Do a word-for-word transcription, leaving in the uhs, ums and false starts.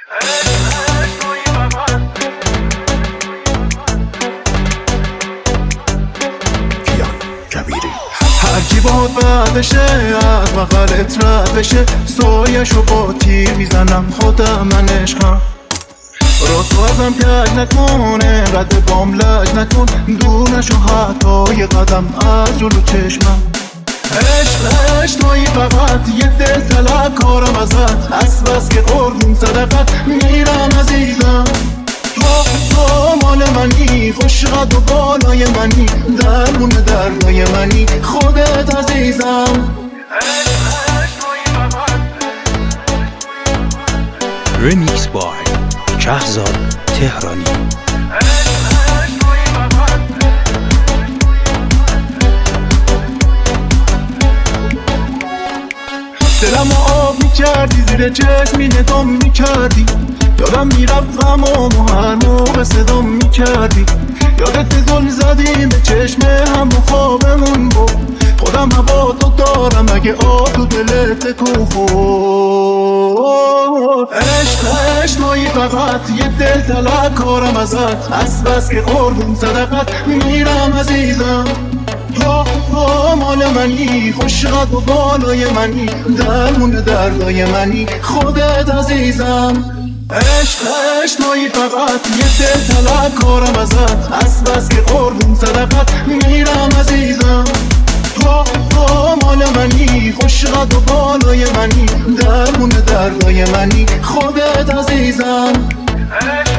هرکی باد بد بشه از بغلت رد بشه، سایشو با تیر میزنم خودم من عشقم. را تو ازم کج نکنه رد بام لج نکن، دور نشو حتی یه قدم از جلو چشمم. عشق عشق توی فقط یه دل طلب کارم ازت، از بس که قربون صدقت میرم عزیزم. تو تو مال منی، خوشقد و بالای منی، درمون دردای منی خودت عزیزم. رمیکس بای شهزاد تهرانی. دلم آب میکردی، زیر چشمی نگام میکردی، یادم میرفت غمام و هر موقع صدام میکردی. یادت زل زدیم به چشم هم و خوابمون بود، خودم هوا تو دارم اگه آب تو دلت تکون خورد. عشق عشق مایی فقط یه دل طلب کارم ازت، از بس که قربون صدقت میرم عزیزم. تو تو مال منی، خوشقد و بالای منی، درمون دردای منی خودت عزیزم. عشق عشق مایی فقط یه دل طلب کارم ازت، از بس که قربون صدقت میرم عزیزم. تو تو مال منی، خوشقد و بالای منی، درمون دردای منی خودت عزیزم.